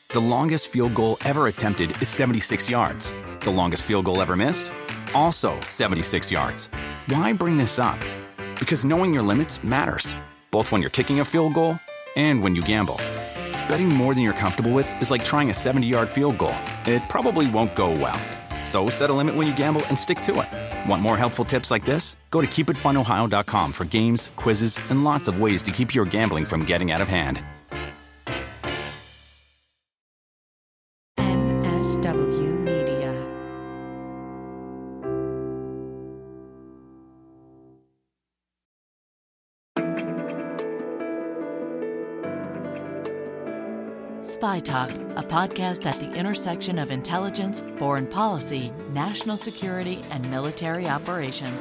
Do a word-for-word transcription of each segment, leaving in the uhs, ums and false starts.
The longest field goal ever attempted is seventy-six yards. The longest field goal ever missed? Also seventy-six yards. Why bring this up? Because knowing your limits matters, both when you're kicking a field goal and when you gamble. Betting more than you're comfortable with is like trying a seventy-yard field goal. It probably won't go well. So set a limit when you gamble and stick to it. Want more helpful tips like this? Go to keep it fun ohio dot com for games, quizzes, and lots of ways to keep your gambling from getting out of hand. M S W Media. Spy Talk, a podcast at the intersection of intelligence, foreign policy, national security, and military operations.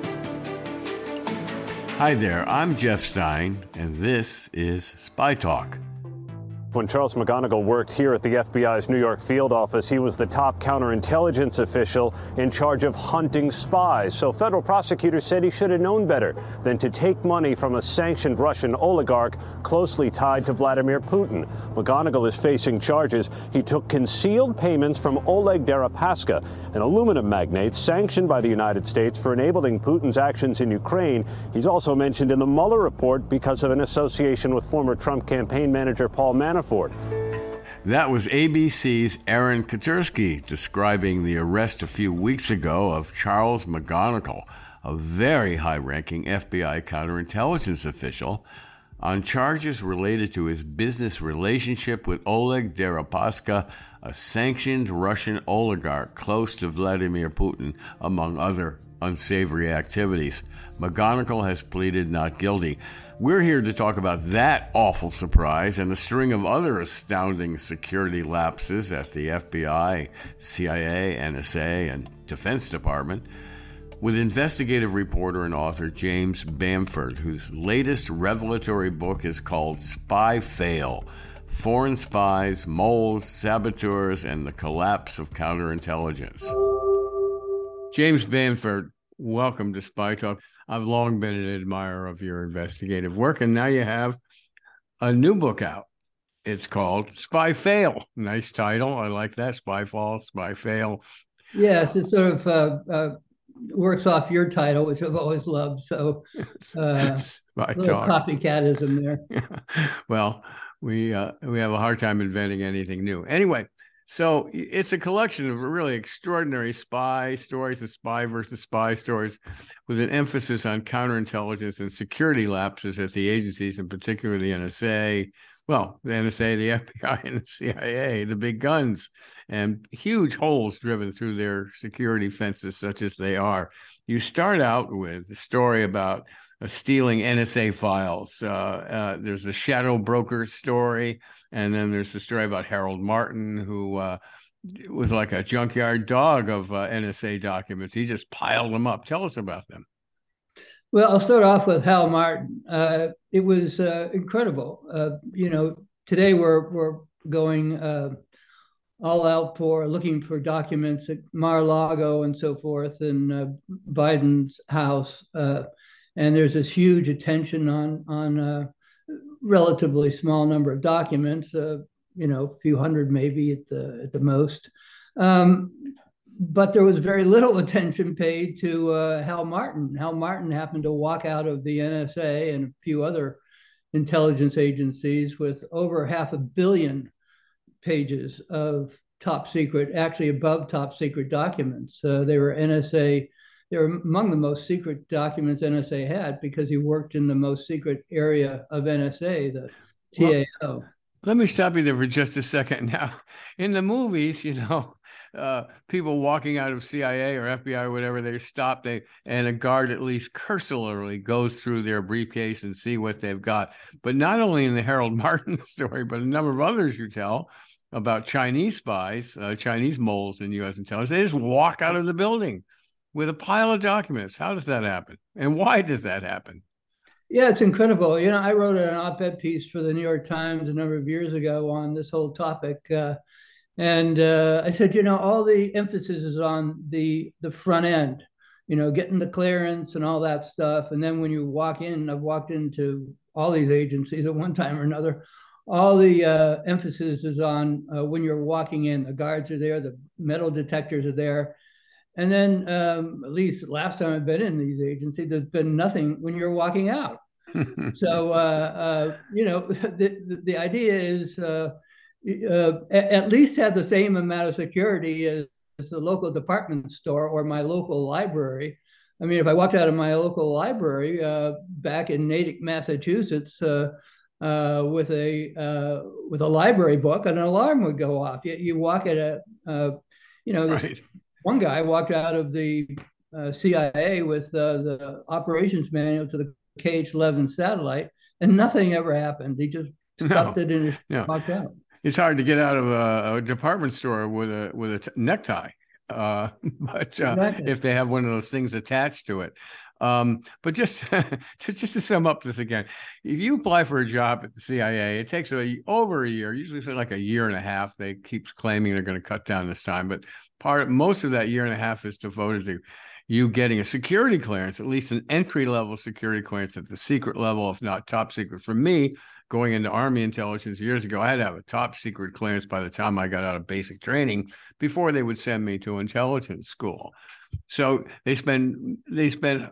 Hi there, I'm Jeff Stein, and this is Spy Talk. When Charles McGonigal worked here at the F B I's New York field office, he was the top counterintelligence official in charge of hunting spies. So federal prosecutors said he should have known better than to take money from a sanctioned Russian oligarch closely tied to Vladimir Putin. McGonigal is facing charges. He took concealed payments from Oleg Deripaska, an aluminum magnate sanctioned by the United States for enabling Putin's actions in Ukraine. He's also mentioned in the Mueller report because of an association with former Trump campaign manager Paul Manafort. That was A B C's Aaron Katersky describing the arrest a few weeks ago of Charles McGonigal, a very high-ranking F B I counterintelligence official, on charges related to his business relationship with Oleg Deripaska, a sanctioned Russian oligarch close to Vladimir Putin, among other unsavory activities. McGonigal has pleaded not guilty. We're here to talk about that awful surprise and a string of other astounding security lapses at the F B I, C I A, N S A, and Defense Department with investigative reporter and author James Bamford, whose latest revelatory book is called Spy Fail: Foreign Spies, Moles, Saboteurs, and the Collapse of Counterintelligence. James Bamford, welcome to Spy Talk. I've long been an admirer of your investigative work, and now you have a new book out. It's called Spy Fail. Nice title. I like that. Spy Fall, Spy Fail. Yes, it sort of uh, uh, works off your title, which I've always loved. So uh, Spy little Talk. copycatism there. Yeah. Well, we uh, we have a hard time inventing anything new. Anyway, so it's a collection of really extraordinary spy stories and spy versus spy stories with an emphasis on counterintelligence and security lapses at the agencies, in particular the N S A, well, the N S A, the F B I, and the C I A, the big guns, and huge holes driven through their security fences, such as they are. You start out with a story about uh, stealing N S A files. Uh, uh, there's the shadow broker story, and then there's the story about Harold Martin, who uh, was like a junkyard dog of uh, N S A documents. He just piled them up. Tell us about them. Well, I'll start off with Hal Martin. Uh, it was uh, incredible. Uh, you know, today we're we're going uh, all out for looking for documents at Mar-a-Lago and so forth in uh, Biden's house, uh, and there's this huge attention on on a relatively small number of documents. Uh, you know, a few hundred maybe at the at the most. Um, But there was very little attention paid to uh, Hal Martin. Hal Martin happened to walk out of the N S A and a few other intelligence agencies with over half a billion pages of top secret, actually above top secret documents. Uh, they were N S A, they were among the most secret documents N S A had because he worked in the most secret area of N S A, the T A O. Well, let me stop you there for just a second. Now, in the movies, you know, uh, people walking out of C I A or F B I or whatever, they stop, they and a guard at least cursorily goes through their briefcase and see what they've got. But not only in the Harold Martin story, but a number of others you tell about Chinese spies, uh, Chinese moles in U S intelligence, they just walk out of the building with a pile of documents. How does that happen? And why does that happen? Yeah, it's incredible. You know, I wrote an op-ed piece for the New York Times a number of years ago on this whole topic. Uh, and uh, I said, you know, all the emphasis is on the the front end, you know, getting the clearance and all that stuff. And then when you walk in, I've walked into all these agencies at one time or another, all the uh, emphasis is on uh, when you're walking in. The guards are there, the metal detectors are there. And then, um, at least last time I've been in these agencies, there's been nothing when you're walking out. So, uh, uh, you know, the, the, the idea is uh, uh, at least have the same amount of security as, as the local department store or my local library. I mean, if I walked out of my local library uh, back in Natick, Massachusetts, uh, uh, with a uh, with a library book, an alarm would go off. You, you walk at a, uh, you know, this, right. One guy walked out of the uh, C I A with uh, the operations manual to the K H eleven satellite, and nothing ever happened. He just stuffed no. it in his no. walked out. It's hard to get out of a, a department store with a with a t- necktie, uh, but uh, exactly. if they have one of those things attached to it. Um, but just to, just to sum up this again, if you apply for a job at the C I A, it takes a, over a year, usually for like a year and a half. They keep claiming they're going to cut down this time, but part of, most of that year and a half is devoted to you getting a security clearance, at least an entry level security clearance at the secret level, if not top secret. For me, going into Army intelligence years ago, I had to have a top secret clearance by the time I got out of basic training before they would send me to intelligence school. So they spend they spend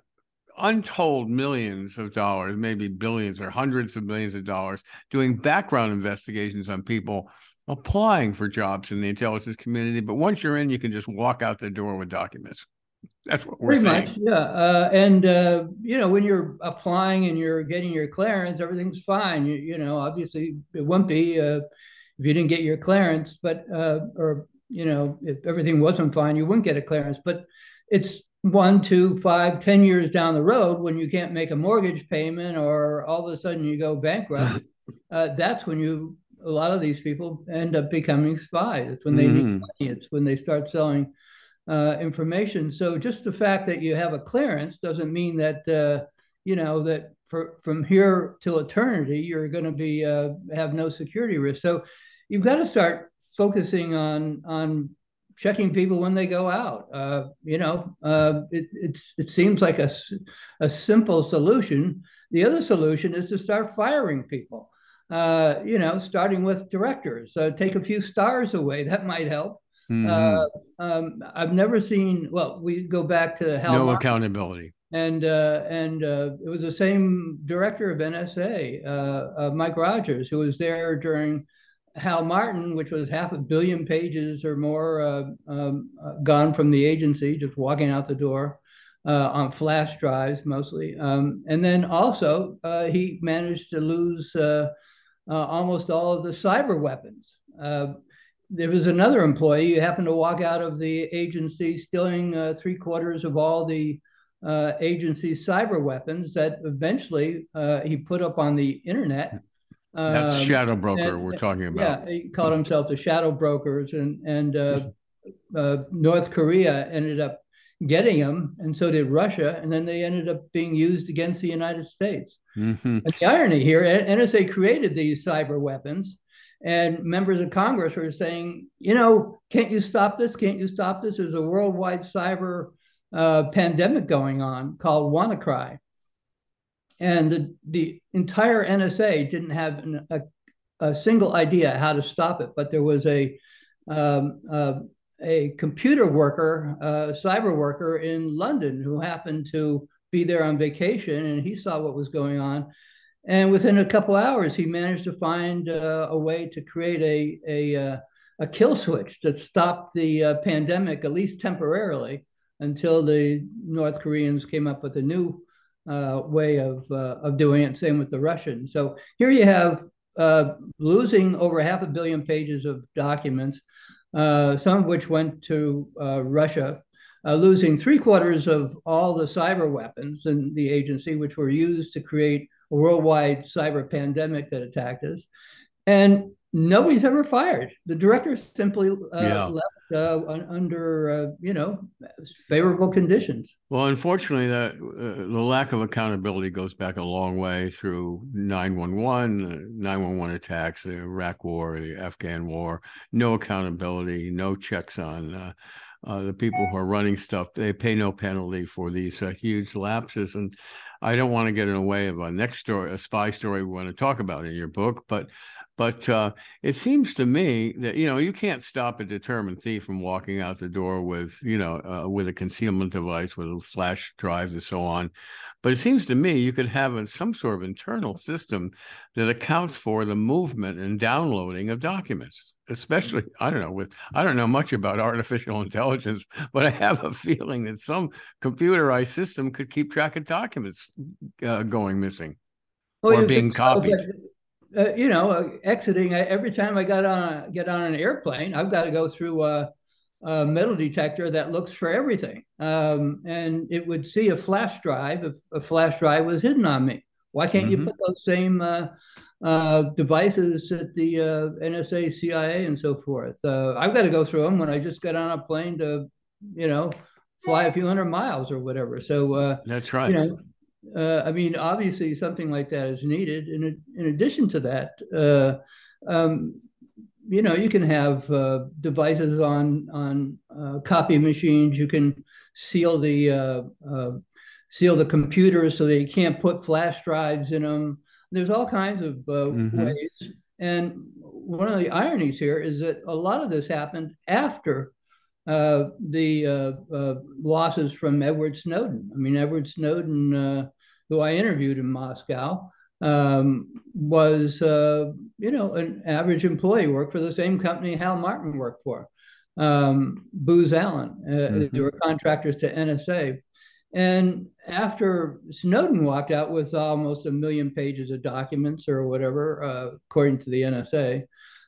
untold millions of dollars, maybe billions or hundreds of millions of dollars, doing background investigations on people applying for jobs in the intelligence community. But once you're in, you can just walk out the door with documents. That's what we're Pretty saying. Much, yeah. Uh, and, uh, you know, when you're applying and you're getting your clearance, everything's fine. You, you know, obviously it wouldn't be uh, if you didn't get your clearance, but, uh, or, you know, if everything wasn't fine, you wouldn't get a clearance. But it's one, two, five, ten years down the road when you can't make a mortgage payment or all of a sudden you go bankrupt. uh, that's when you, a lot of these people end up becoming spies. It's when they mm-hmm. need money. It's when they start selling uh, information. So just the fact that you have a clearance doesn't mean that, uh, you know, that for, from here till eternity, you're going to be, uh, have no security risk. So you've got to start focusing on, on, checking people when they go out. Uh, you know, uh, it, it's, it seems like a, a simple solution. The other solution is to start firing people, uh, you know, starting with directors. So take a few stars away. That might help. Mm-hmm. Uh, um, I've never seen, well, we go back to Hal No Martin, accountability. And uh, and uh, it was the same director of N S A, uh, uh, Mike Rogers, who was there during Hal Martin, which was half a billion pages or more uh, um, uh, gone from the agency, just walking out the door uh, on flash drives mostly. Um, and then also uh, he managed to lose uh, uh, almost all of the cyber weapons. Uh, there was another employee who happened to walk out of the agency stealing uh, three quarters of all the uh, agency's cyber weapons that eventually uh, he put up on the internet. That's um, shadow broker and, we're talking about. Yeah, he called himself the shadow brokers, and and uh, uh, North Korea ended up getting him, and so did Russia, and then they ended up being used against the United States. Mm-hmm. And the irony here, N S A created these cyber weapons, and members of Congress were saying, you know, can't you stop this? Can't you stop this? There's a worldwide cyber uh, pandemic going on called WannaCry. And the, the entire N S A didn't have an, a, a single idea how to stop it, but there was a um, uh, a computer worker, uh, cyber worker in London who happened to be there on vacation, and he saw what was going on. And within a couple hours, he managed to find uh, a way to create a a, uh, a kill switch that stopped the uh, pandemic, at least temporarily, until the North Koreans came up with a new Uh, way of uh, of doing it. Same with the Russians. So here you have uh, losing over half a billion pages of documents, uh, some of which went to uh, Russia, uh, losing three quarters of all the cyber weapons in the agency, which were used to create a worldwide cyber pandemic that attacked us, and nobody's ever fired. The director simply uh, yeah. left uh, under, uh, you know, favorable conditions. Well, unfortunately, that uh, the lack of accountability goes back a long way through nine one one, nine one one attacks, the Iraq War, the Afghan War. No accountability, no checks on uh, uh, the people who are running stuff. They pay no penalty for these uh, huge lapses. And I don't want to get in the way of a next story, a spy story we want to talk about in your book, but But uh, it seems to me that, you know, you can't stop a determined thief from walking out the door with, you know, uh, with a concealment device, with flash drives and so on. But it seems to me you could have a, some sort of internal system that accounts for the movement and downloading of documents, especially, I don't know, with, I don't know much about artificial intelligence, but I have a feeling that some computerized system could keep track of documents uh, going missing well, or being copied. So, Uh, you know, uh, exiting, I, every time I got on a, get on an airplane, I've got to go through a, a metal detector that looks for everything. Um, and it would see a flash drive if a flash drive was hidden on me. Why can't mm-hmm. you put those same uh, uh, devices at the uh, N S A, C I A, and so forth? Uh, I've got to go through them when I just get on a plane to, you know, fly a few hundred miles or whatever. So uh, that's right. You know, Uh, I mean, obviously, something like that is needed. In in addition to that, uh, um, you know, you can have uh, devices on on uh, copy machines. You can seal the uh, uh, seal the computers so they can't put flash drives in them. There's all kinds of uh, mm-hmm. ways. And one of the ironies here is that a lot of this happened after Uh, the uh, uh, losses from Edward Snowden. I mean, Edward Snowden, uh, who I interviewed in Moscow, um, was, uh, you know, an average employee, worked for the same company Hal Martin worked for, um, Booz Allen. Uh, mm-hmm. They were contractors to N S A. And after Snowden walked out with almost a million pages of documents or whatever, uh, according to the N S A,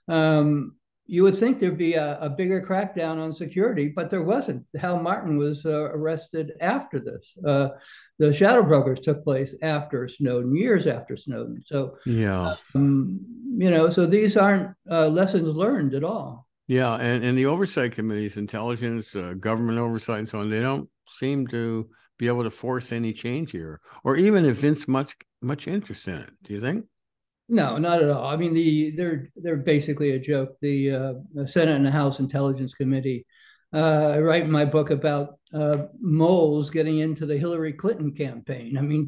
um, you would think there'd be a, a bigger crackdown on security, but there wasn't. Hal Martin was uh, arrested after this. Uh, the shadow brokers took place after Snowden, years after Snowden. So, yeah, um, you know, so these aren't uh, lessons learned at all. Yeah, and, and the oversight committees, intelligence, uh, government oversight, and so on, they don't seem to be able to force any change here, or even evince much much interest in it. Do you think? No, not at all. I mean, the they're they're basically a joke. The, uh, the Senate and the House Intelligence Committee. Uh, I write in my book about uh, moles getting into the Hillary Clinton campaign. I mean,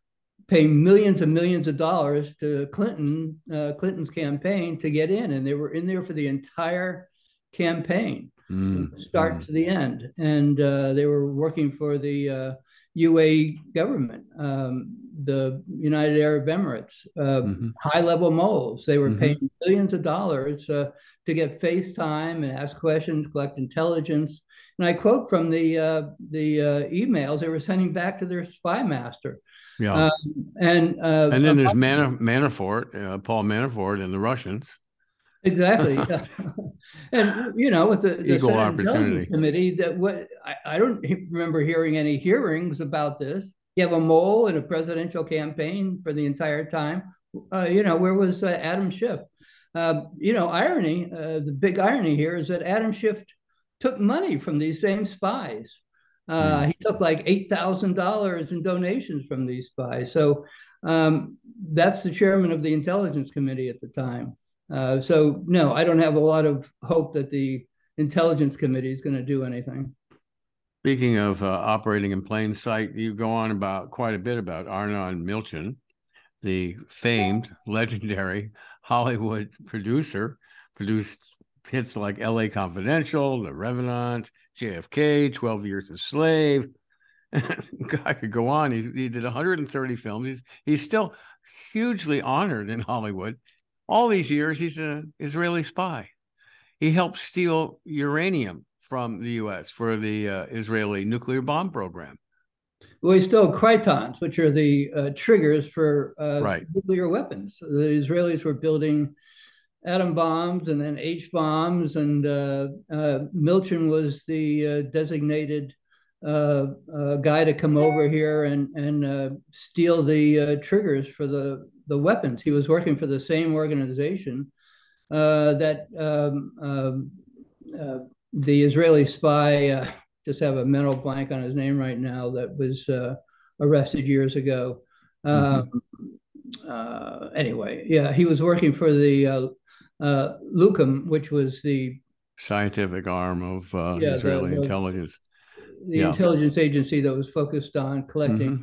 paying millions and millions of dollars to Clinton uh, Clinton's campaign to get in, and they were in there for the entire campaign, mm, from the start mm. to the end, and uh, they were working for the uh, U A E government, um, the United Arab Emirates, uh, mm-hmm. high-level moles. They were mm-hmm. paying billions of dollars uh, to get FaceTime and ask questions, collect intelligence. And I quote from the uh, the uh, emails they were sending back to their spy master. Yeah, um, and uh, and then there's Manaf- Manafort, uh, Paul Manafort, and the Russians. Exactly, and you know, with the, the equal opportunity committee, that what I, I don't remember hearing any hearings about this. You have a mole in a presidential campaign for the entire time. Uh, you know, where was uh, Adam Schiff? Uh, you know, irony. Uh, the big irony here is that Adam Schiff took money from these same spies. Uh, mm. He took like eight thousand dollars in donations from these spies. So um, that's the chairman of the Intelligence Committee at the time. Uh, so, no, I don't have a lot of hope that the Intelligence Committee is going to do anything. Speaking of uh, operating in plain sight, you go on about quite a bit about Arnon Milchan, the famed, legendary Hollywood producer, produced hits like L A Confidential, The Revenant, J F K, twelve Years a Slave. I could go on. He, he did one hundred thirty films. He's, he's still hugely honored in Hollywood. All these years, he's an Israeli spy. He helped steal uranium from the U S for the uh, Israeli nuclear bomb program. Well, he stole crytons, which are the uh, triggers for uh, right. nuclear weapons. So the Israelis were building atom bombs and then H bombs, and uh, uh, Milchan was the uh, designated uh, uh, guy to come over here and and uh, steal the uh, triggers for the the weapons. He was working for the same organization uh, that um, um, uh, the Israeli spy, uh, just have a mental blank on his name right now, that was uh, arrested years ago. Mm-hmm. Um, uh, anyway, yeah, he was working for the uh, uh, Lucam, which was the scientific arm of uh, yeah, Israeli the, the, intelligence. The yeah. intelligence agency that was focused on collecting mm-hmm.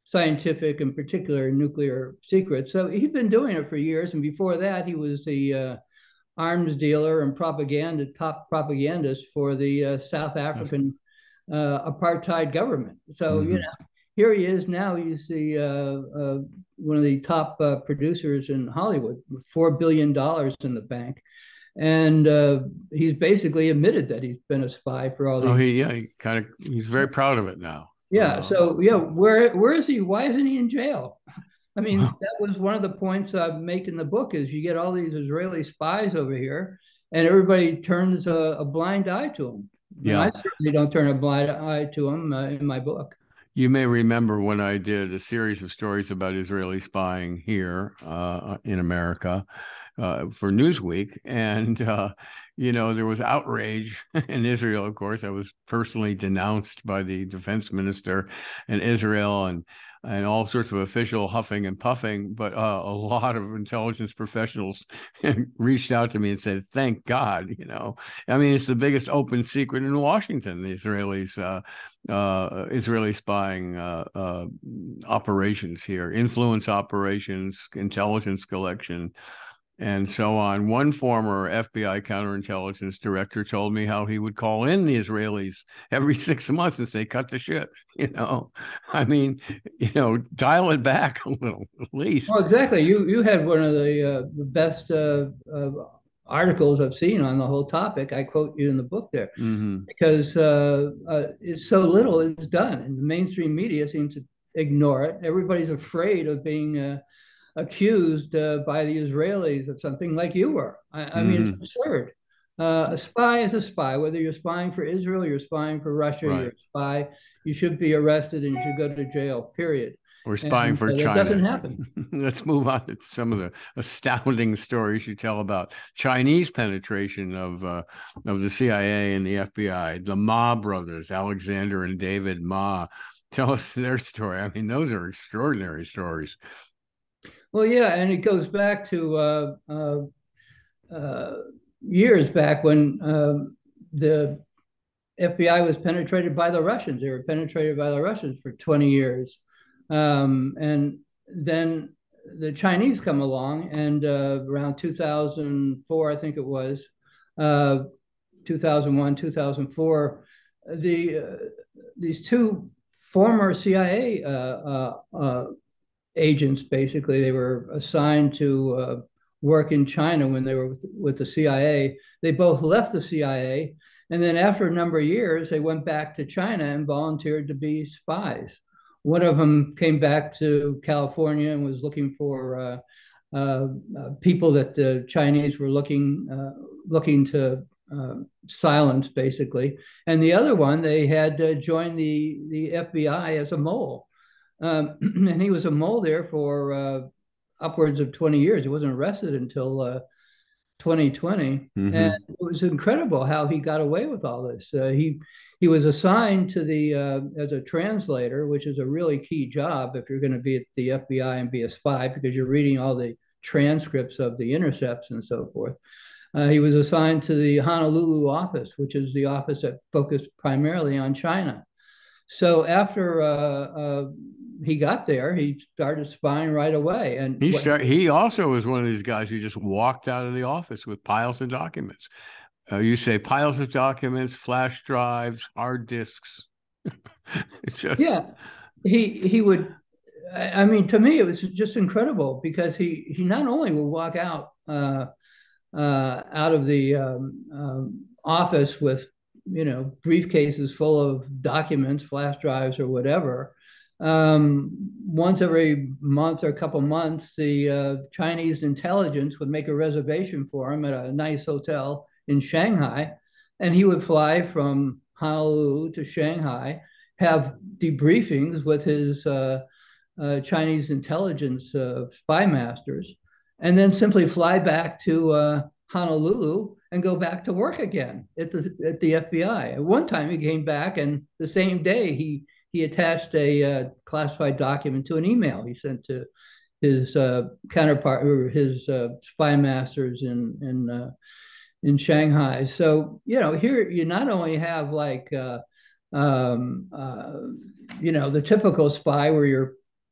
scientific, in particular, nuclear secrets. So he'd been doing it for years. And before that, he was the uh, arms dealer and propaganda, top propagandist for the uh, South African uh, apartheid government. So, mm-hmm. you know, here he is now. He's the uh, uh, one of the top uh, producers in Hollywood, with four billion dollars in the bank. And uh, he's basically admitted that he's been a spy for all these. Oh, he, yeah, he kind of, he's very proud of it now. Yeah. Uh, so, yeah, where where is he? Why isn't he in jail? I mean, wow. that was one of the points I make in the book is you get all these Israeli spies over here and everybody turns a, a blind eye to them. Yeah. And I certainly don't turn a blind eye to them uh, in my book. You may remember when I did a series of stories about Israeli spying here uh, in America uh, for Newsweek. And, uh, you know, there was outrage in Israel, of course. I was personally denounced by the defense minister in Israel and and all sorts of official huffing and puffing. But uh, a lot of intelligence professionals reached out to me and said, thank God, you know. I mean, it's the biggest open secret in Washington, the Israelis, uh, uh, Israeli spying uh, uh, operations here, influence operations, intelligence collection, and so on. One former F B I counterintelligence director told me how he would call in the Israelis every six months and say, cut the shit, you know. I mean, you know, dial it back a little, at least. Well, exactly. You you had one of the, uh, the best uh, uh, articles I've seen on the whole topic. I quote you in the book there, mm-hmm. because uh, uh, it's so little is done. And the mainstream media seems to ignore it. Everybody's afraid of being uh, accused uh, by the Israelis of something like you were. I, I mm-hmm. mean, it's absurd. Uh, a spy is a spy. Whether you're spying for Israel, you're spying for Russia, right. You're a spy. You should be arrested and you should go to jail, period. Or spying and, for uh, China. That doesn't happen. Let's move on to some of the astounding stories you tell about Chinese penetration of uh, of the C I A and the F B I. The Ma brothers, Alexander and David Ma. Tell us their story. I mean, those are extraordinary stories. Well, yeah, and it goes back to uh, uh, uh, years back when um, the F B I was penetrated by the Russians. They were penetrated by the Russians for twenty years. Um, and then the Chinese come along, and uh, around two thousand four, I think it was, uh, two thousand one, two thousand four, the uh, these two former C I A uh, uh, uh, agents, basically, they were assigned to uh, work in China when they were with, with the C I A. They both left the C I A, and then after a number of years, they went back to China and volunteered to be spies. One of them came back to California and was looking for uh, uh, uh, people that the Chinese were looking uh, looking to uh, silence, basically. And the other one, they had uh, joined the, the F B I as a mole. Um, and he was a mole there for uh, upwards of twenty years. He wasn't arrested until uh, twenty twenty. Mm-hmm. And it was incredible how he got away with all this. Uh, he he was assigned to the uh, as a translator, which is a really key job if you're going to be at the F B I and be a spy, because you're reading all the transcripts of the intercepts and so forth. Uh, he was assigned to the Honolulu office, which is the office that focused primarily on China. So after uh, uh, he got there, he started spying right away. And he start, he also was one of these guys who just walked out of the office with piles of documents. Uh, you say piles of documents, flash drives, hard disks. It's just... Yeah, he he would. I mean, to me, it was just incredible because he he not only would walk out uh, uh, out of the um, um, office with, you know, briefcases full of documents, flash drives, or whatever. Um, once every month or a couple months, the uh, Chinese intelligence would make a reservation for him at a nice hotel in Shanghai, and he would fly from Honolulu to Shanghai, have debriefings with his uh, uh, Chinese intelligence uh, spy masters, and then simply fly back to uh, Honolulu and go back to work again at the at the F B I. At one time, he came back, and the same day he he attached a uh, classified document to an email he sent to his uh, counterpart or his uh, spy masters in in uh, in Shanghai. So, you know, here you not only have like uh, um, uh, you know, the typical spy where you're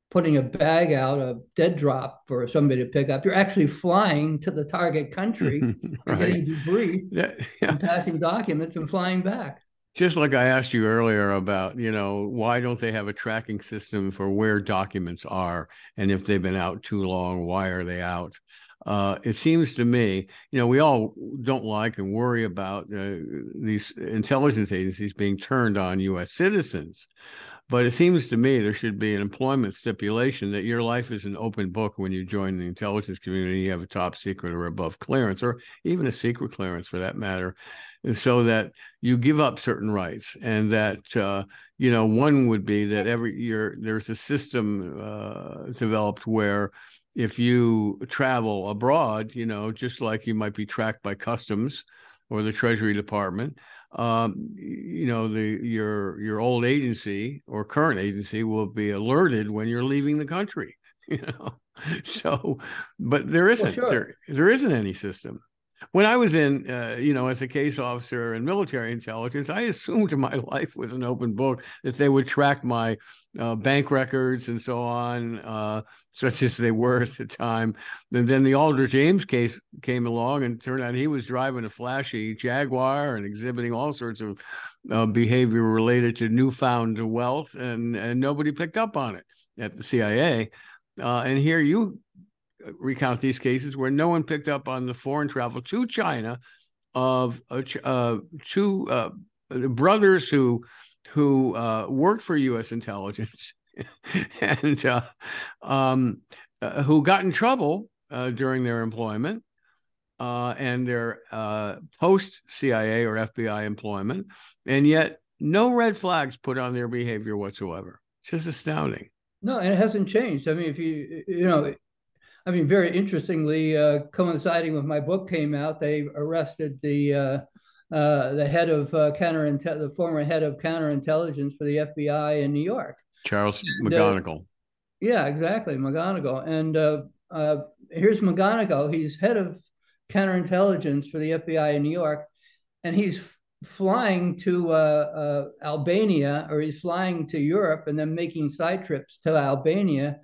putting a bag out, a dead drop for somebody to pick up. You're actually flying to the target country and Right. getting debriefed Yeah, yeah. and passing documents and flying back. Just like I asked you earlier about, you know, why don't they have a tracking system for where documents are? And if they've been out too long, why are they out? Uh, it seems to me, you know, we all don't like and worry about uh, these intelligence agencies being turned on U S citizens. But it seems to me there should be an employment stipulation that your life is an open book when you join the intelligence community. You have a top secret or above clearance, or even a secret clearance for that matter, so that you give up certain rights. And that, uh, you know, one would be that every year there's a system uh, developed where if you travel abroad, you know, just like you might be tracked by customs or the Treasury Department, um, you know, the your your old agency or current agency will be alerted when you're leaving the country, you know. So, but there isn't, well, sure. there there isn't any system. When I was in, uh, you know, as a case officer in military intelligence, I assumed my life was an open book, that they would track my uh, bank records and so on, uh, such as they were at the time. And then the Aldrich Ames case came along, and it turned out he was driving a flashy Jaguar and exhibiting all sorts of uh, behavior related to newfound wealth, and, and nobody picked up on it at the C I A. Uh, and here you recount these cases where no one picked up on the foreign travel to China of uh, uh, two uh, brothers who who uh, worked for U S intelligence and uh, um, uh, who got in trouble uh, during their employment uh, and their uh, post-C I A or F B I employment, and yet no red flags put on their behavior whatsoever. It's just astounding. No, and it hasn't changed. I mean, if you, you know, I mean, very interestingly, uh, coinciding with my book came out, they arrested the uh, uh, the head of uh, counterintel, the former head of counterintelligence for the F B I in New York, Charles and, McGonigal. Uh, yeah, exactly, McGonigal. And uh, uh, here's McGonigal. He's head of counterintelligence for the F B I in New York, and he's flying to uh, uh, Albania, or he's flying to Europe, and then making side trips to Albania.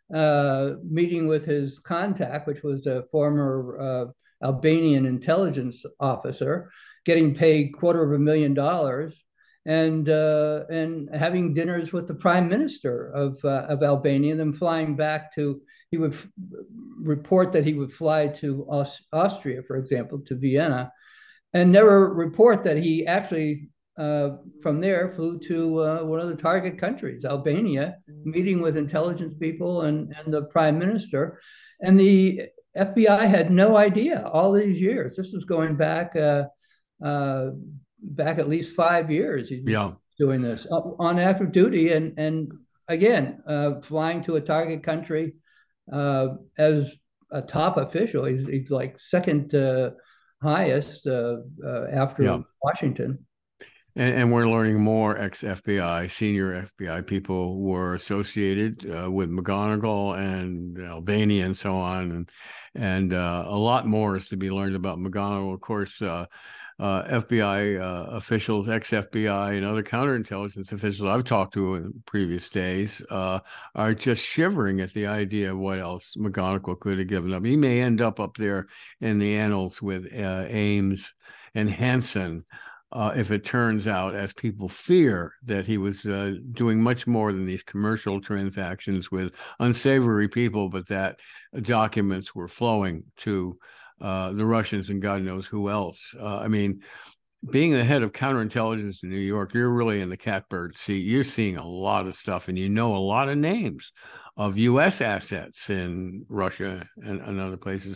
Uh, meeting with his contact, which was a former uh, Albanian intelligence officer, getting paid quarter of a million dollars, and uh, and having dinners with the prime minister of uh, of Albania, and then flying back to. He would f- report that he would fly to Aus- Austria, for example, to Vienna, and never report that he actually. Uh, from there, flew to uh, one of the target countries, Albania, meeting with intelligence people and, and the prime minister. And the F B I had no idea all these years. This was going back uh, uh, back at least five years. He's yeah. doing this on active duty. And, and again, uh, flying to a target country uh, as a top official. He's, he's like second uh, highest uh, uh, after yeah. Washington. And, and we're learning more ex-F B I, senior F B I people were associated uh, with McGonigal and Albania and so on. And, and uh, a lot more is to be learned about McGonigal. Of course, uh, uh, F B I uh, officials, ex-F B I and other counterintelligence officials I've talked to in previous days uh, are just shivering at the idea of what else McGonigal could have given up. He may end up up there in the annals with uh, Ames and Hansen. Uh, if it turns out, as people fear, that he was uh, doing much more than these commercial transactions with unsavory people, but that documents were flowing to uh, the Russians and God knows who else. Uh, I mean, being the head of counterintelligence in New York, you're really in the catbird seat. You're seeing a lot of stuff, and you know a lot of names of U S assets in Russia and, and other places.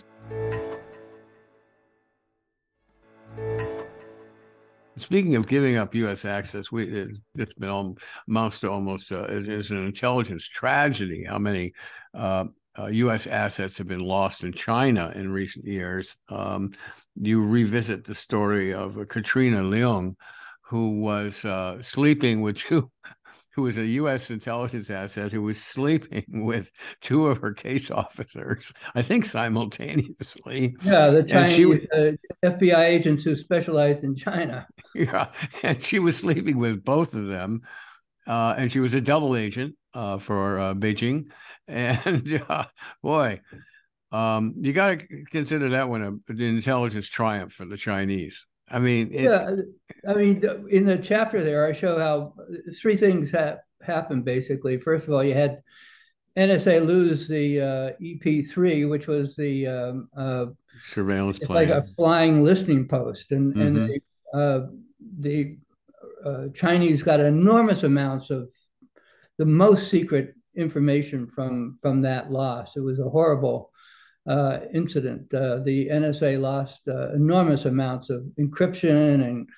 Speaking of giving up U S access, we it, it's been all, amounts to almost uh, it is an intelligence tragedy how many uh, uh, U S assets have been lost in China in recent years. Um, you revisit the story of uh, Katrina Leung, who was uh, sleeping with two, who was a U S intelligence asset, who was sleeping with two of her case officers, I think simultaneously. Yeah, the Chinese she was, uh, F B I agents who specialized in China. Yeah, and she was sleeping with both of them, uh, and she was a double agent. uh, for uh, Beijing, and uh, boy, um, you got to consider that one a, an intelligence triumph for the Chinese. I mean, it, yeah, I mean, in the chapter there, I show how three things have happened basically. First of all, you had N S A lose the uh, E P three, which was the um, uh, surveillance it's plane, like a flying listening post, and mm-hmm. and they, uh, the uh, Chinese got enormous amounts of the most secret information from from that loss. It was a horrible uh, incident. Uh, the N S A lost uh, enormous amounts of encryption and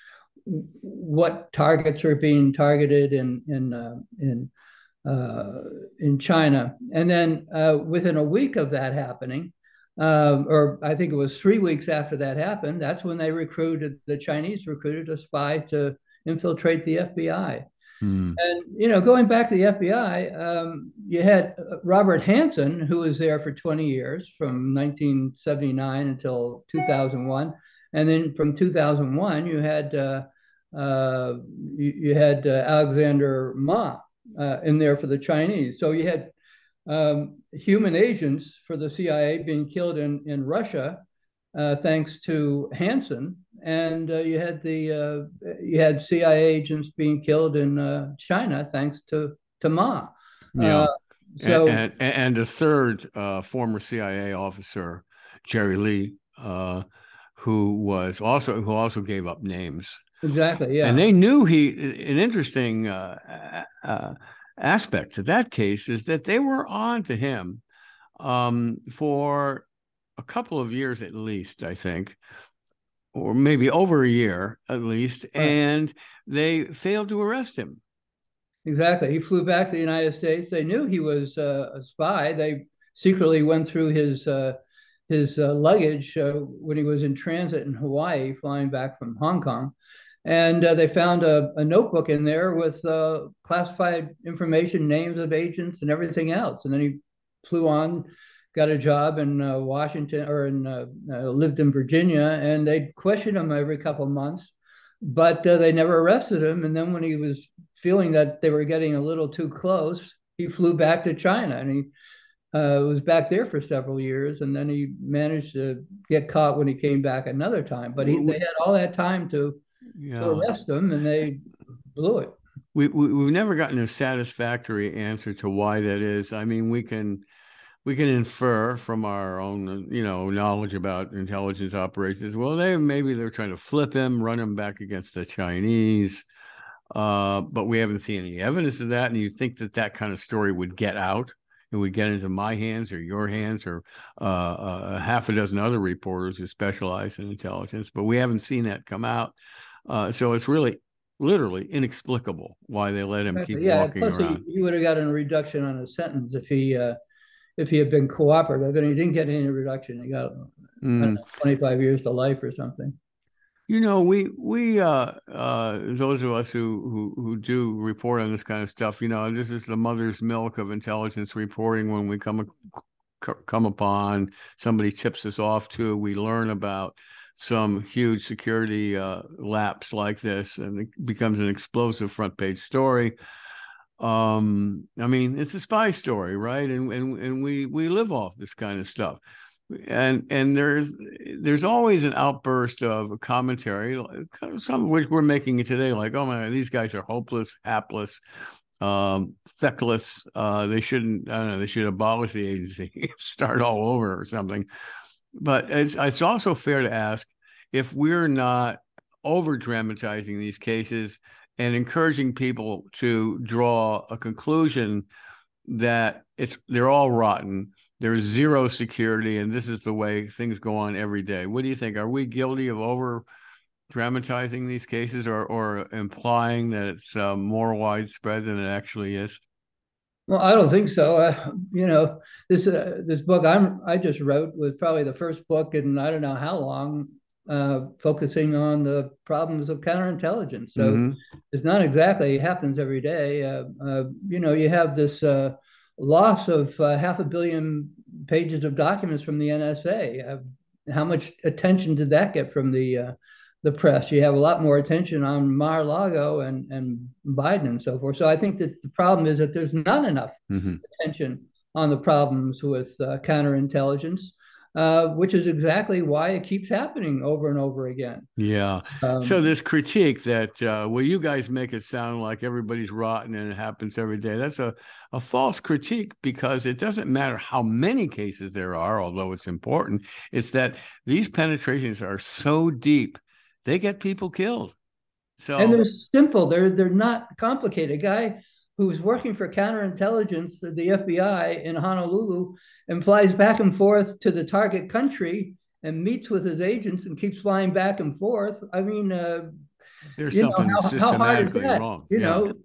what targets are being targeted in in uh, in uh, in China. And then uh, within a week of that happening, um, or I think it was three weeks after that happened, that's when they recruited, the Chinese recruited a spy to infiltrate the F B I. Hmm. And, you know, going back to the F B I, um, you had Robert Hanssen, who was there for twenty years, from nineteen seventy-nine until two thousand one. And then from two thousand one, you had uh, uh, you, you had uh, Alexander Ma uh, in there for the Chinese. So you had um, human agents for the C I A being killed in, in Russia, uh, thanks to Hanssen. And uh, you had the uh, you had C I A agents being killed in uh, China thanks to to Ma. Yeah, uh, so, and, and and a third uh, former C I A officer, Jerry Lee, uh, who was also who also gave up names. Exactly. Yeah, and they knew he. An interesting uh, uh, aspect to that case is that they were on to him um, for a couple of years at least, I think. Or maybe over a year at least, right. And they failed to arrest him. Exactly. He flew back to the United States. They knew he was uh, a spy. They secretly went through his uh, his uh, luggage uh, when he was in transit in Hawaii, flying back from Hong Kong. And uh, they found a, a notebook in there with uh, classified information, names of agents and everything else. And then he flew on, got a job in uh, Washington or in uh, uh, lived in Virginia, and they questioned him every couple of months, but uh, they never arrested him. And then when he was feeling that they were getting a little too close, he flew back to China, and he uh, was back there for several years. And then he managed to get caught when he came back another time. But he, they had all that time to, yeah. to arrest him, and they blew it. We, we we've never gotten a satisfactory answer to why that is. I mean, we can. We can infer from our own, you know, knowledge about intelligence operations. Well, they maybe they're trying to flip him, run him back against the Chinese, uh, but we haven't seen any evidence of that. And you think that that kind of story would get out, it would get into my hands or your hands or uh, a half a dozen other reporters who specialize in intelligence, but we haven't seen that come out. Uh, so it's really, literally inexplicable why they let him exactly. keep yeah, walking plus around. He, he would have gotten a reduction on his sentence if he. Uh... if he had been cooperative, and he didn't get any reduction. He got mm. I don't know, twenty-five years to life or something. You know, we we uh, uh, those of us who, who who do report on this kind of stuff, you know, this is the mother's milk of intelligence reporting. When we come come upon somebody tips us off to, we learn about some huge security uh, lapse like this, and it becomes an explosive front page story. Um, I mean, it's a spy story, right? And and and we we live off this kind of stuff, and and there's there's always an outburst of commentary, some of which we're making it today, like, oh my God, these guys are hopeless, hapless, um, feckless. Uh, they shouldn't. I don't know. They should abolish the agency, start all over or something. But it's it's also fair to ask if we're not over dramatizing these cases and encouraging people to draw a conclusion that it's they're all rotten, there's zero security, and this is the way things go on every day. What do you think? Are we guilty of over dramatizing these cases, or or implying that it's uh, more widespread than it actually is? Well, I don't think so. Uh, you know, this uh, this book I'm I just wrote was probably the first book in I don't know how long. Uh, focusing on the problems of counterintelligence. So mm-hmm. it's not exactly, it happens every day. Uh, uh, you know, you have this uh, loss of uh, half a billion pages of documents from the N S A. Uh, how much attention did that get from the uh, the press. You have a lot more attention on Mar-a-Lago and, and Biden and so forth. So I think that the problem is that there's not enough mm-hmm. attention on the problems with uh, counterintelligence, uh, which is exactly why it keeps happening over and over again. Yeah. Um, so this critique that, uh, well, you guys make it sound like everybody's rotten and it happens every day. That's a, a false critique, because it doesn't matter how many cases there are, although it's important. It's that these penetrations are so deep, they get people killed. So and they're simple. They're they're not complicated. A guy who's working for counterintelligence, the F B I in Honolulu, and flies back and forth to the target country and meets with his agents and keeps flying back and forth. I mean, uh, there's something know, how, systematically how hard is that? wrong. You yeah. know,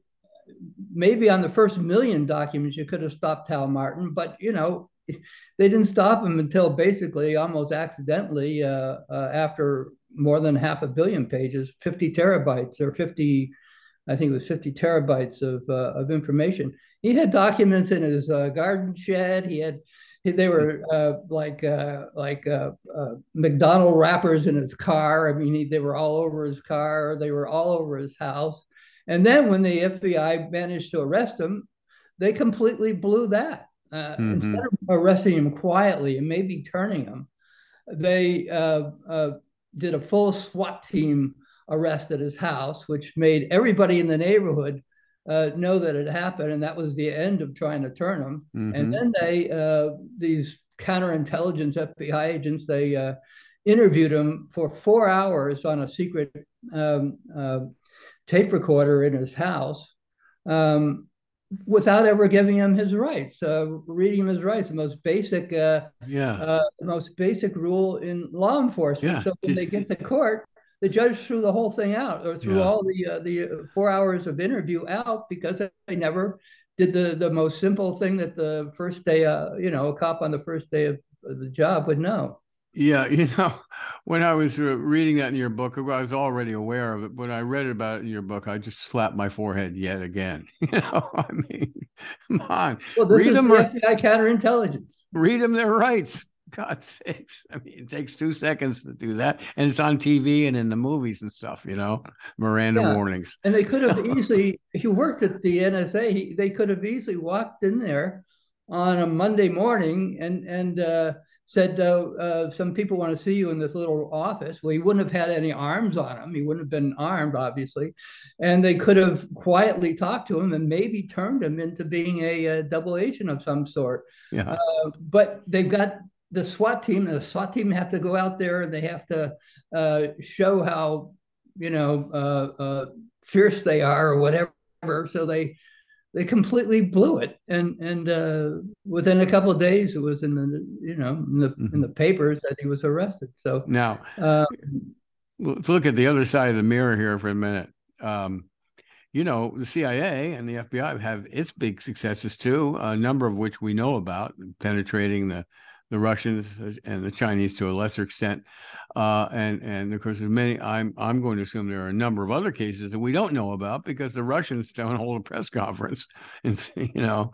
maybe on the first million documents you could have stopped Hal Martin, but you know, they didn't stop him until basically almost accidentally uh, uh, after more than half a billion pages, fifty terabytes or fifty, I think it was fifty terabytes of uh, of information. He had documents in his uh, garden shed. He had, they were uh, like uh, like uh, uh, McDonald wrappers in his car. I mean, he, they were all over his car. They were all over his house. And then when the F B I managed to arrest him, they completely blew that. Uh, mm-hmm. Instead of arresting him quietly and maybe turning him, they uh, uh, did a full SWAT team arrest at his house, which made everybody in the neighborhood uh, know that it happened, and that was the end of trying to turn him. Mm-hmm. And then they, uh, these counterintelligence F B I agents, they uh, interviewed him for four hours on a secret um, uh, tape recorder in his house. Um, without ever giving him his rights, uh, reading him his rights, the most basic, uh, yeah, uh, the most basic rule in law enforcement. Yeah. So when they get to court, the judge threw the whole thing out, or threw yeah. all the uh, the four hours of interview out, because they never did the the most simple thing that the first day, uh, you know, a cop on the first day of the job would know. Yeah, you know, when I was uh, reading that in your book, I was already aware of it. When I read about it in your book, I just slapped my forehead yet again. You know, I mean, come on. Well, this read is them the F B I counterintelligence. Read them their rights. God's sakes. I mean, it takes two seconds to do that. And it's on T V and in the movies and stuff, you know, Miranda yeah. warnings. And they could have so. easily, he worked at the N S A, he, they could have easily walked in there on a Monday morning and, and, uh, said, uh, uh, some people want to see you in this little office. Well, he wouldn't have had any arms on him. He wouldn't have been armed, obviously. And they could have quietly talked to him and maybe turned him into being a, a double agent of some sort. Yeah. Uh, but they've got the SWAT team, and the SWAT team has to go out there and they have to uh, show how, you know, uh, uh, fierce they are or whatever. So they, They completely blew it, and and uh, within a couple of days, it was in the you know in the mm-hmm. in the papers that he was arrested. So now, um, let's look at the other side of the mirror here for a minute. Um, you know, the C I A and the F B I have its big successes too, a number of which we know about, penetrating the the Russians and the Chinese to a lesser extent, uh, and and of course, there's many. I'm I'm going to assume there are a number of other cases that we don't know about because the Russians don't hold a press conference and you know,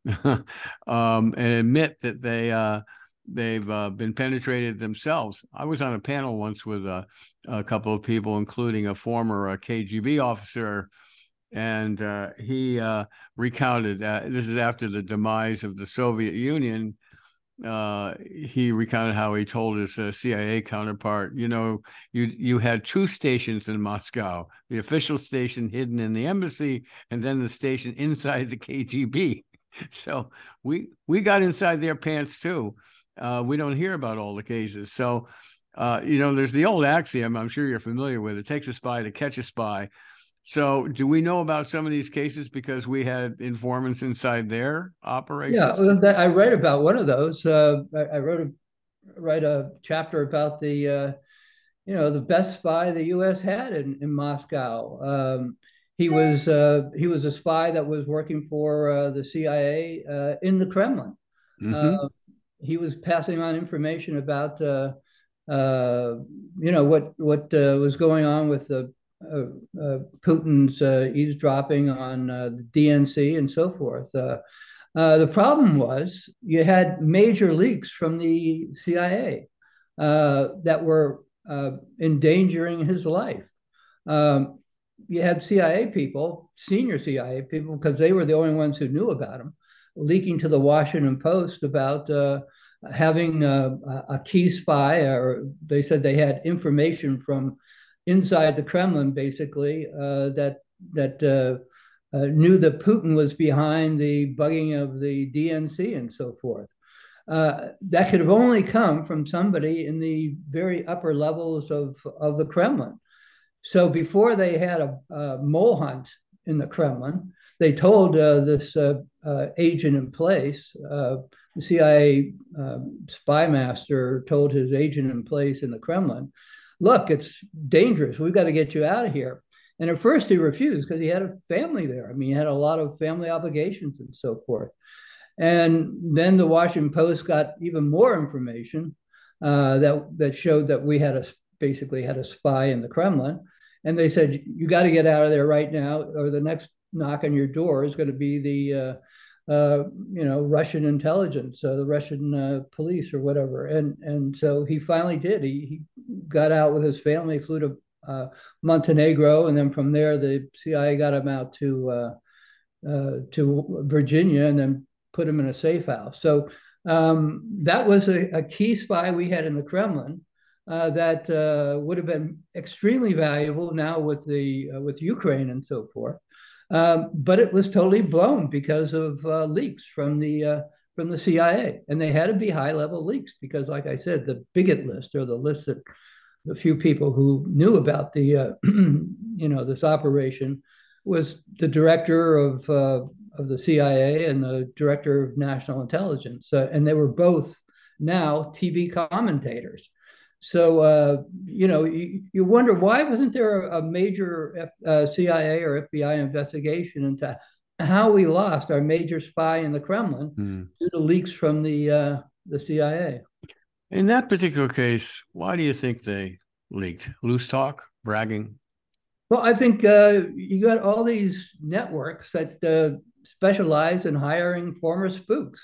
um, and admit that they uh, they've uh, been penetrated themselves. I was on a panel once with a, a couple of people, including a former uh, K G B officer. And uh, he uh, recounted, uh, this is after the demise of the Soviet Union. Uh, he recounted how he told his uh, C I A counterpart, you know, you you had two stations in Moscow, the official station hidden in the embassy, and then the station inside the K G B. So we we got inside their pants too. Uh, we don't hear about all the cases. So, uh, you know, there's the old axiom, I'm sure you're familiar with, it takes a spy to catch a spy. So do we know about some of these cases because we had informants inside their operations? Yeah, I read about one of those. Uh, I, I wrote a write a chapter about the, uh, you know, the best spy the U S had in, in Moscow. Um, he was uh, he was a spy that was working for uh, the C I A uh, in the Kremlin. Mm-hmm. Uh, he was passing on information about, uh, uh, you know, what what uh, was going on with the Uh, uh, Putin's uh, eavesdropping on uh, the D N C and so forth. Uh, uh, the problem was you had major leaks from the C I A uh, that were uh, endangering his life. Um, you had C I A people, senior C I A people, because they were the only ones who knew about him, leaking to the Washington Post about uh, having a, a key spy, or they said they had information from inside the Kremlin, basically, uh, that that uh, uh, knew that Putin was behind the bugging of the D N C and so forth. Uh, that could have only come from somebody in the very upper levels of, of the Kremlin. So before they had a, a mole hunt in the Kremlin, they told uh, this uh, uh, agent in place, uh, the C I A uh, spy master told his agent in place in the Kremlin, look, it's dangerous. We've got to get you out of here. And at first he refused because he had a family there. I mean, he had a lot of family obligations and so forth. And then the Washington Post got even more information uh, that that showed that we had a basically had a spy in the Kremlin, and they said you got to get out of there right now, or the next knock on your door is going to be the uh, uh, you know Russian intelligence, uh, the Russian uh, police or whatever. And and so he finally did. He he got out with his family, flew to uh, Montenegro, and then from there the C I A got him out to uh, uh, to Virginia, and then put him in a safe house. So um, that was a, a key spy we had in the Kremlin uh, that uh, would have been extremely valuable now with the uh, with Ukraine and so forth. Um, but it was totally blown because of uh, leaks from the uh, from the C I A, and they had to be high level leaks because, like I said, the bigot list, or the list that the few people who knew about the uh, you know this operation, was the director of uh, of the C I A and the director of national intelligence. Uh, and they were both now T V commentators. So, uh, you know, you, you wonder, why wasn't there a, a major F, uh, C I A or F B I investigation into how we lost our major spy in the Kremlin mm. due to leaks from the, uh, the C I A? In that particular case, why do you think they leaked? Loose talk, bragging? Well, I think uh, you got all these networks that uh, specialize in hiring former spooks.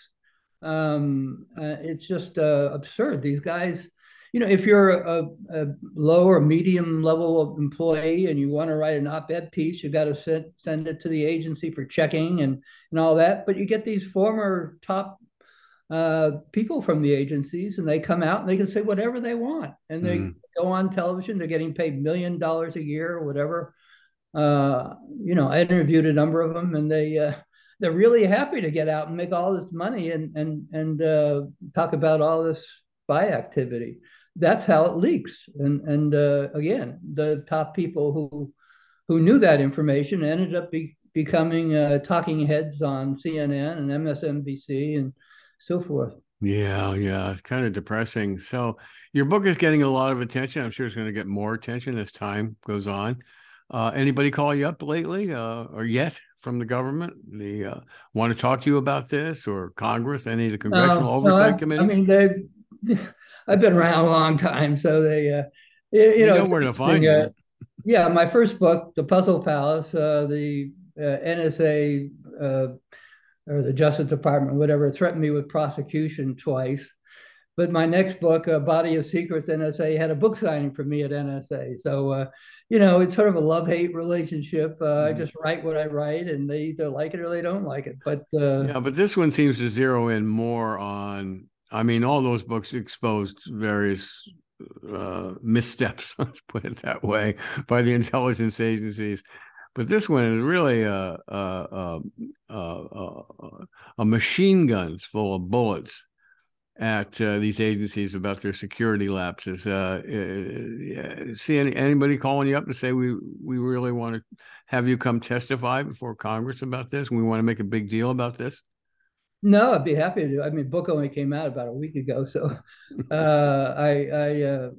Um, uh, it's just uh, absurd. These guys, you know, if you're a, a low or medium level employee and you want to write an op-ed piece, you got to send, send it to the agency for checking and, and all that. But you get these former top uh, people from the agencies, and they come out and they can say whatever they want. And they mm. go on television. They're getting paid a million dollars a year or whatever. Uh, you know, I interviewed a number of them, and they, uh, they're really happy to get out and make all this money and, and, and uh, talk about all this spy activity. That's how it leaks. And, and uh, again, the top people who, who knew that information ended up be, becoming uh, talking heads on C N N and M S N B C and so forth. Yeah, yeah, kind of depressing. So your book is getting a lot of attention. I'm sure it's going to get more attention as time goes on. Uh, anybody call you up lately uh, or yet from the government? They uh, want to talk to you about this, or Congress, any of the congressional uh, oversight no, I, committees? I mean, they, I've been around a long time, so they, uh, you, you, you know, know where to find you. Uh, yeah, my first book, The Puzzle Palace, uh, the uh, N S A uh, or the Justice Department, whatever, threatened me with prosecution twice. But my next book, uh, Body of Secrets, N S A, had a book signing for me at N S A. So, uh, you know, it's sort of a love-hate relationship. Uh, mm-hmm. I just write what I write, and they either like it or they don't like it. But uh, yeah, but this one seems to zero in more on, I mean, all those books exposed various uh, missteps, let's put it that way, by the intelligence agencies. But this one is really a, a, a, a, a machine guns full of bullets at uh, these agencies about their security lapses. Uh, uh, see any, anybody calling you up to say, we we really want to have you come testify before Congress about this, and we want to make a big deal about this? No, I'd be happy to do. I mean, book only came out about a week ago, so uh, I, I uh,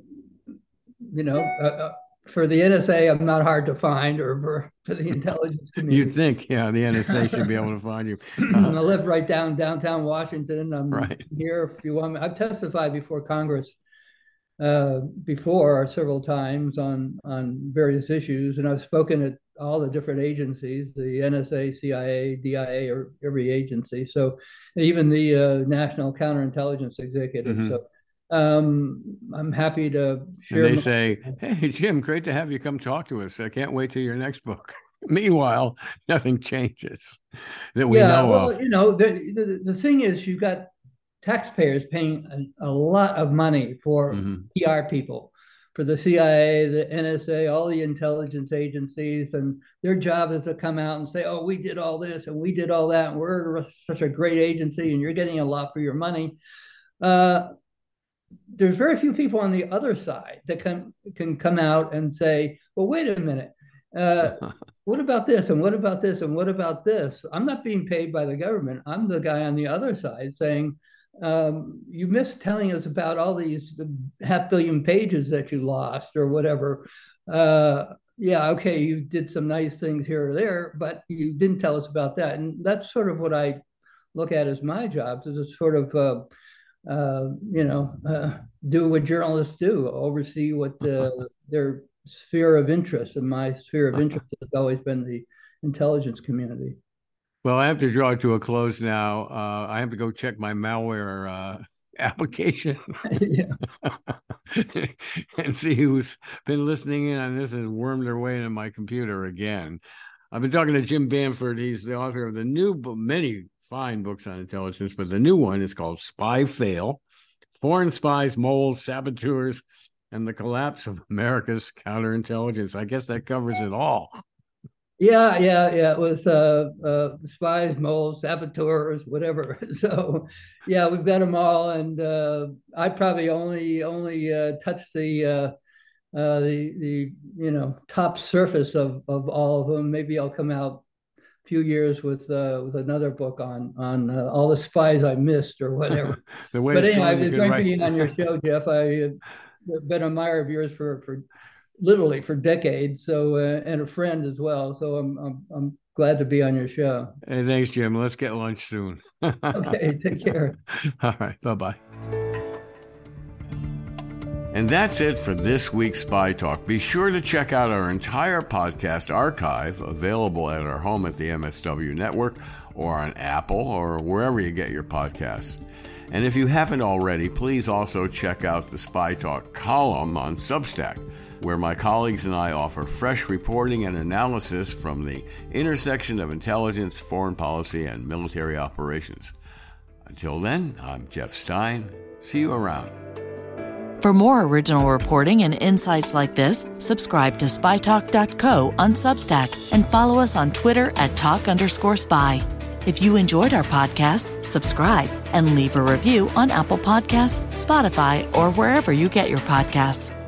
you know, uh, for the N S A, I'm not hard to find, or for, for the intelligence community. You think, yeah, the N S A should be able to find you. Uh, I live right down downtown Washington. I'm right here if you want me. I've testified before Congress uh, before several times on on various issues, and I've spoken at all the different agencies, the N S A, C I A, D I A, or every agency. So even the uh, National Counterintelligence Executive. Mm-hmm. So um, I'm happy to share. And they my- say, hey, Jim, great to have you come talk to us. I can't wait till your next book. Meanwhile, nothing changes that we yeah, know well, of. you know, the, the, the thing is, you've got taxpayers paying a, a lot of money for mm-hmm. P R people, for the C I A, the N S A, all the intelligence agencies, and their job is to come out and say, oh, we did all this and we did all that, and we're such a great agency and you're getting a lot for your money. Uh, there's very few people on the other side that can, can come out and say, well, wait a minute. Uh, what about this? And what about this? And what about this? I'm not being paid by the government. I'm the guy on the other side saying, um, you missed telling us about all these half billion pages that you lost or whatever. Uh, yeah, okay, you did some nice things here or there, but you didn't tell us about that. And that's sort of what I look at as my job, to just sort of, uh, uh, you know, uh, do what journalists do, oversee what the, their sphere of interest. And my sphere of interest has always been the intelligence community. Well, I have to draw it to a close now. Uh, I have to go check my malware uh, application and see who's been listening in on this and wormed their way into my computer again. I've been talking to Jim Bamford. He's the author of the new book, many fine books on intelligence, but the new one is called Spy Fail: Foreign Spies, Moles, Saboteurs, and the Collapse of America's Counterintelligence. I guess that covers it all. Yeah, yeah, yeah. It was uh, uh, spies, moles, saboteurs, whatever. So, yeah, we've got them all, and uh, I probably only only uh, touched the uh, uh, the the you know top surface of of all of them. Maybe I'll come out a few years with uh, with another book on on uh, all the spies I missed or whatever. the way but it's anyway, going, it's great being on your show, Jeff. I've been an admirer of yours for for. literally for decades, so uh, and a friend as well. So I'm I'm I'm glad to be on your show. Hey, thanks, Jim. Let's get lunch soon. Okay, take care. All right, bye bye. And that's it for this week's Spy Talk. Be sure to check out our entire podcast archive, available at our home at the M S W Network or on Apple or wherever you get your podcasts. And if you haven't already, please also check out the Spy Talk column on Substack, where my colleagues and I offer fresh reporting and analysis from the intersection of intelligence, foreign policy, and military operations. Until then, I'm Jeff Stein. See you around. For more original reporting and insights like this, subscribe to spy talk dot co on Substack and follow us on Twitter at talk underscore spy. If you enjoyed our podcast, subscribe and leave a review on Apple Podcasts, Spotify, or wherever you get your podcasts.